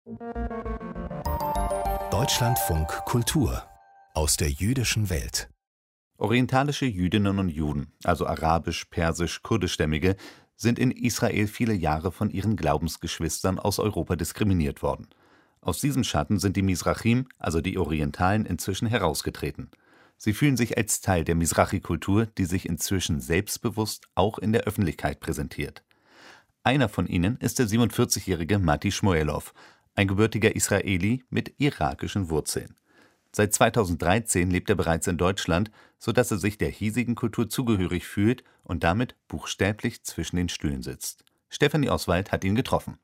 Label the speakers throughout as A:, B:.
A: Deutschlandfunk Kultur aus der jüdischen Welt.
B: Orientalische Jüdinnen und Juden, also arabisch, persisch, kurdischstämmige, sind in Israel viele Jahre von ihren Glaubensgeschwistern aus Europa diskriminiert worden. Aus diesem Schatten sind die Mizrachim, also die Orientalen, inzwischen herausgetreten. Sie fühlen sich als Teil der Mizrachi-Kultur, die sich inzwischen selbstbewusst auch in der Öffentlichkeit präsentiert. Einer von ihnen ist der 47-jährige Matti Shmuelov, ein gebürtiger Israeli mit irakischen Wurzeln. Seit 2013 lebt er bereits in Deutschland, sodass er sich der hiesigen Kultur zugehörig fühlt und damit buchstäblich zwischen den Stühlen sitzt. Stefanie Oswald hat ihn getroffen.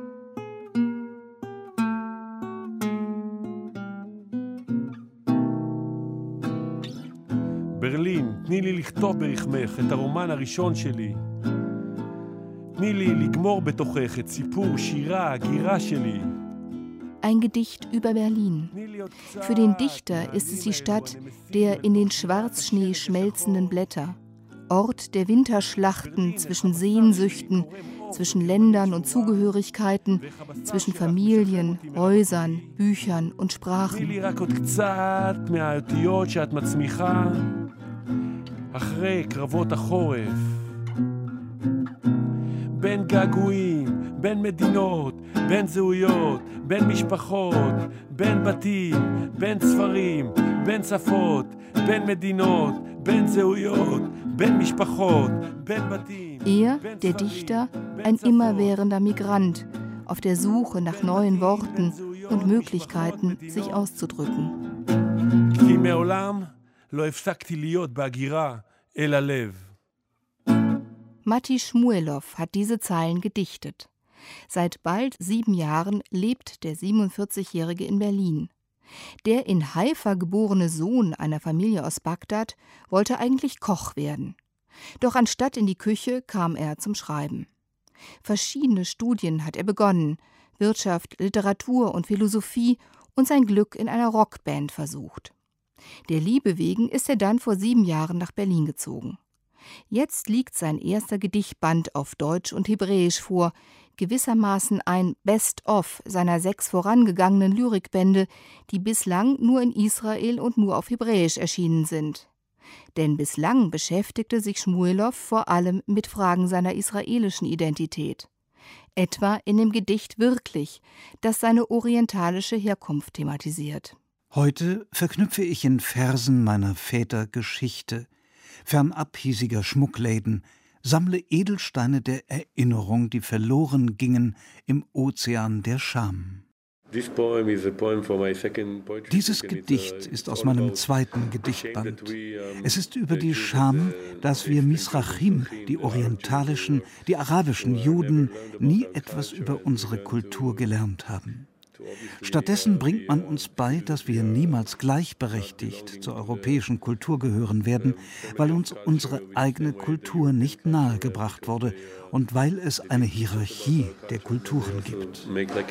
C: ברלין, תני לי לכתוב ברחמך את הרומן הראשון שלי. תני לי לגמור בתוכך את סיפור שירה, הגירה שלי.
D: Ein Gedicht über Berlin. Für den Dichter ist es die Stadt der in den Schwarzschnee schmelzenden Blätter, Ort der Winterschlachten zwischen Sehnsüchten, zwischen Ländern und Zugehörigkeiten, zwischen Familien, Häusern, Büchern und Sprachen.
C: בין געגועים, בין מדינות, בין זהויות, בין משפחות, בין בתים, בין ספרים, בין שפות, בין מדינות, בין זהויות, בין משפחות, בין בתים.
D: Er, der Dichter, ein immerwährender Migrant, auf der Suche nach neuen Worten und Möglichkeiten, sich auszudrücken.
C: כי מעולם לא הפסקתי להיות בהגירה אל הלב.
D: Matti Shmuelov hat diese Zeilen gedichtet. Seit bald 7 Jahren lebt der 47-Jährige in Berlin. Der in Haifa geborene Sohn einer Familie aus Bagdad wollte eigentlich Koch werden. Doch anstatt in die Küche kam er zum Schreiben. Verschiedene Studien hat er begonnen, Wirtschaft, Literatur und Philosophie und sein Glück in einer Rockband versucht. Der Liebe wegen ist er dann vor 7 Jahren nach Berlin gezogen. Jetzt liegt sein erster Gedichtband auf Deutsch und Hebräisch vor, gewissermaßen ein Best-of seiner 6 vorangegangenen Lyrikbände, die bislang nur in Israel und nur auf Hebräisch erschienen sind. Denn bislang beschäftigte sich Shmuelov vor allem mit Fragen seiner israelischen Identität. Etwa in dem Gedicht Wirklich, das seine orientalische Herkunft thematisiert.
E: Heute verknüpfe ich in Versen meiner Väter Geschichte, fernab hiesiger Schmuckläden, sammle Edelsteine der Erinnerung, die verloren gingen im Ozean der Scham. Dieses Gedicht ist aus meinem 2. Gedichtband. Es ist über die Scham, dass wir Mizrachim, die orientalischen, die arabischen Juden, nie etwas über unsere Kultur gelernt haben. Stattdessen bringt man uns bei, dass wir niemals gleichberechtigt zur europäischen Kultur gehören werden, weil uns unsere eigene Kultur nicht nahegebracht wurde und weil es eine Hierarchie der Kulturen gibt.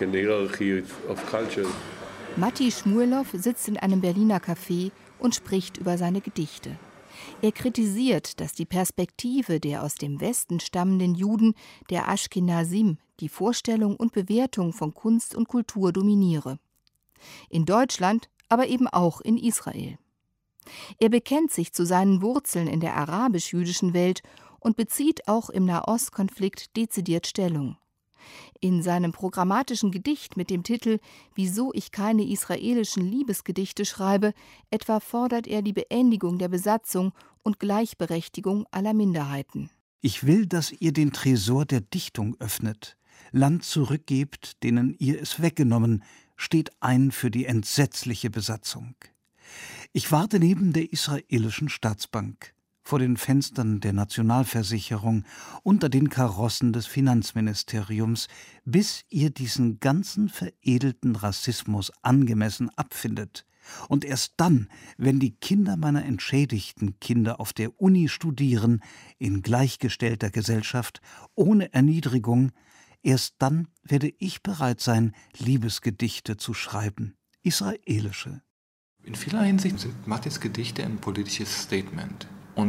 D: Matti Shmuelov sitzt in einem Berliner Café und spricht über seine Gedichte. Er kritisiert, dass die Perspektive der aus dem Westen stammenden Juden, der Ashkenazim, die Vorstellung und Bewertung von Kunst und Kultur dominiere. In Deutschland, aber eben auch in Israel. Er bekennt sich zu seinen Wurzeln in der arabisch-jüdischen Welt und bezieht auch im Nahostkonflikt dezidiert Stellung. In seinem programmatischen Gedicht mit dem Titel »Wieso ich keine israelischen Liebesgedichte schreibe« etwa fordert er die Beendigung der Besatzung und Gleichberechtigung aller Minderheiten.
E: Ich will, dass ihr den Tresor der Dichtung öffnet, Land zurückgebt, denen ihr es weggenommen, steht ein für die entsetzliche Besatzung. Ich warte neben der israelischen Staatsbank, vor den Fenstern der Nationalversicherung, unter den Karossen des Finanzministeriums, bis ihr diesen ganzen veredelten Rassismus angemessen abfindet. Und erst dann, wenn die Kinder meiner entschädigten Kinder auf der Uni studieren, in gleichgestellter Gesellschaft, ohne Erniedrigung, erst dann werde ich bereit sein, Liebesgedichte zu schreiben, israelische.
F: In vieler Hinsicht sind Mattis Gedichte ein politisches Statement. Und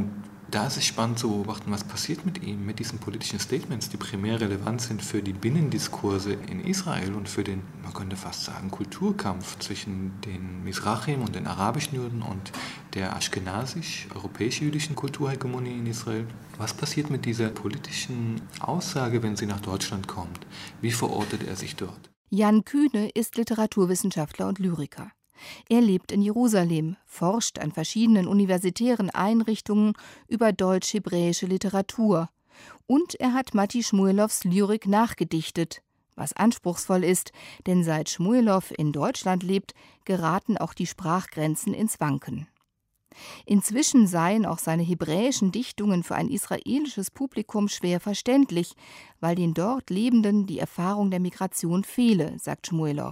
F: Da ist es spannend zu beobachten, was passiert mit ihm, mit diesen politischen Statements, die primär relevant sind für die Binnendiskurse in Israel und für den, man könnte fast sagen, Kulturkampf zwischen den Mizrachim und den arabischen Juden und der aschkenasisch-europäisch-jüdischen Kulturhegemonie in Israel. Was passiert mit dieser politischen Aussage, wenn sie nach Deutschland kommt? Wie verortet er sich dort?
D: Jan Kühne ist Literaturwissenschaftler und Lyriker. Er lebt in Jerusalem, forscht an verschiedenen universitären Einrichtungen über deutsch-hebräische Literatur. Und er hat Matti Schmuelows Lyrik nachgedichtet, was anspruchsvoll ist, denn seit Schmuelow in Deutschland lebt, geraten auch die Sprachgrenzen ins Wanken. Inzwischen seien auch seine hebräischen Dichtungen für ein israelisches Publikum schwer verständlich, weil den dort Lebenden die Erfahrung der Migration fehle, sagt Schmuelow.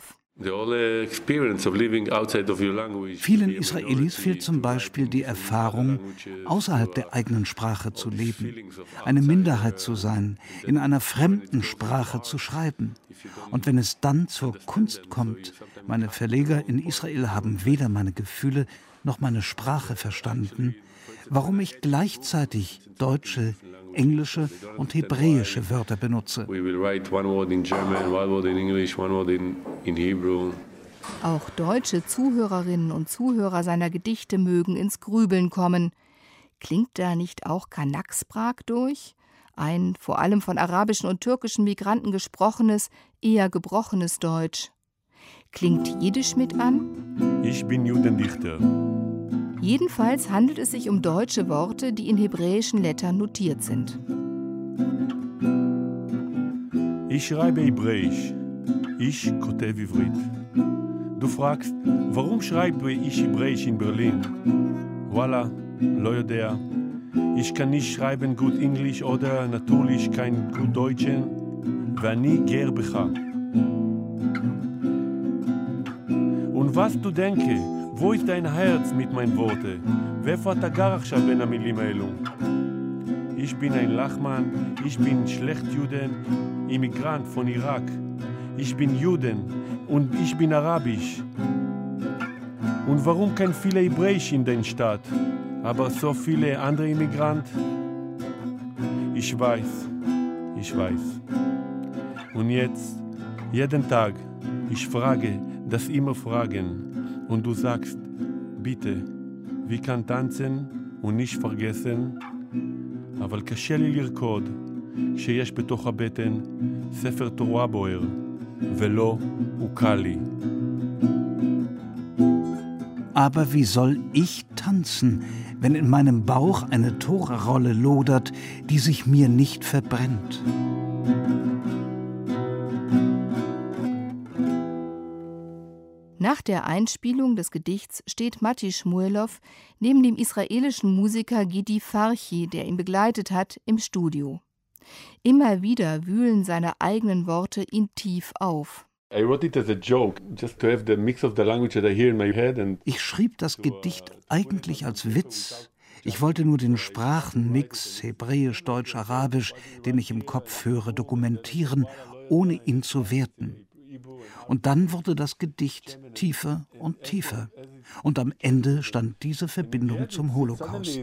E: Vielen Israelis fehlt zum Beispiel die Erfahrung, außerhalb der eigenen Sprache zu leben, eine Minderheit zu sein, in einer fremden Sprache zu schreiben. Und wenn es dann zur Kunst kommt, meine Verleger in Israel haben weder meine Gefühle noch meine Sprache verstanden, warum ich gleichzeitig deutsche, englische und hebräische Wörter benutze.
D: Auch deutsche Zuhörerinnen und Zuhörer seiner Gedichte mögen ins Grübeln kommen. Klingt da nicht auch Kanaksprag durch? Ein vor allem von arabischen und türkischen Migranten gesprochenes, eher gebrochenes Deutsch. Klingt Jiddisch mit an?
C: Ich bin Judendichter.
D: Jedenfalls handelt es sich um deutsche Worte, die in hebräischen Lettern notiert sind.
C: Ich schreibe Hebräisch. Ich kotev Ivrit. Du fragst, warum schreibe ich Hebräisch in Berlin? Voila, lo יודע. Ich kann nicht schreiben gut Englisch oder natürlich kein gut Deutschen. ואני גר בך. Und was du denke, wo ist dein Herz mit meinen Worten? ואיפה אתה גר עכשיו בין המילים האלו? Ich bin ein Lachmann, ich bin Schlechtjuden, Immigrant von Irak. Ich bin Juden und ich bin Arabisch. Und warum kein viele Hebräisch in der Stadt, aber so viele andere Immigranten? Ich weiß. Und jetzt, jeden Tag, ich frage, das immer fragen. Und du sagst, bitte, wie kann tanzen und nicht vergessen? אבל קשה לי לרקוד כשיש בתוך הבטן ספר תורה בוער, ולא הוא קל לי.
E: Aber wie soll ich tanzen, wenn in meinem Bauch eine Tora-Rolle lodert, die sich mir nicht verbrennt?
D: Nach der Einspielung des Gedichts steht Matti Schmuelow neben dem israelischen Musiker Gidi Farchi, der ihn begleitet hat, im Studio. Immer wieder wühlen seine eigenen Worte ihn tief auf.
E: Ich schrieb das Gedicht eigentlich als Witz. Ich wollte nur den Sprachenmix Hebräisch, Deutsch, Arabisch, den ich im Kopf höre, dokumentieren, ohne ihn zu werten. Und dann wurde das Gedicht tiefer und tiefer. Und am Ende stand diese Verbindung zum Holocaust.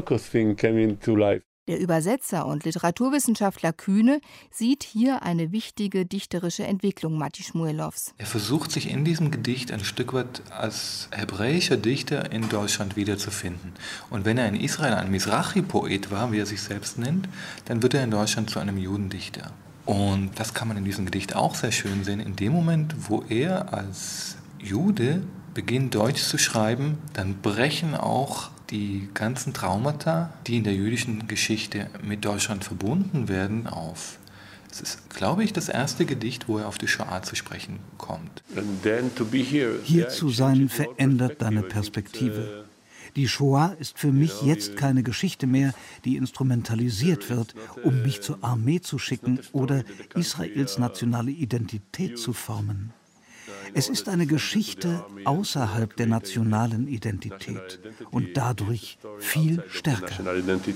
D: Der Übersetzer und Literaturwissenschaftler Kühne sieht hier eine wichtige dichterische Entwicklung Matti Schmuelows.
F: Er versucht sich in diesem Gedicht ein Stück weit als hebräischer Dichter in Deutschland wiederzufinden. Und wenn er in Israel ein Mizrachi-Poet war, wie er sich selbst nennt, dann wird er in Deutschland zu einem Judendichter. Und das kann man in diesem Gedicht auch sehr schön sehen. In dem Moment, wo er als Jude beginnt, Deutsch zu schreiben, dann brechen auch die ganzen Traumata, die in der jüdischen Geschichte mit Deutschland verbunden werden, auf. Es ist, glaube ich, das erste Gedicht, wo er auf die Shoah zu sprechen kommt.
E: Hier zu sein verändert deine Perspektive. Die Shoah ist für mich jetzt keine Geschichte mehr, die instrumentalisiert wird, um mich zur Armee zu schicken oder Israels nationale Identität zu formen. Es ist eine Geschichte außerhalb der nationalen Identität und dadurch viel stärker.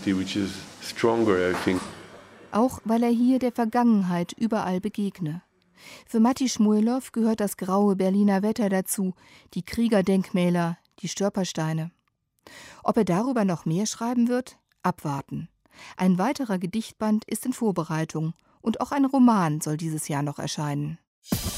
D: Auch weil er hier der Vergangenheit überall begegne. Für Matti Schmuelow gehört das graue Berliner Wetter dazu, die Kriegerdenkmäler, die Stolpersteine. Ob er darüber noch mehr schreiben wird? abwarten. Ein weiterer Gedichtband ist in Vorbereitung und auch ein Roman soll dieses Jahr noch erscheinen.